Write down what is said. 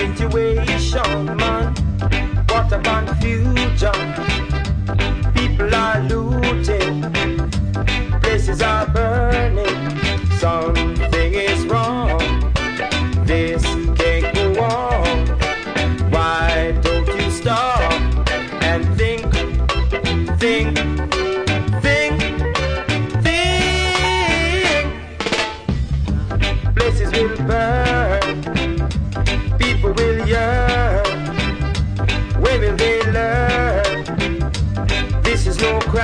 situation, man. What a confusion. People are looting. Places are burning. Something is wrong. This can't go on. Why don't you stop and think, think, think, think? Places will burn.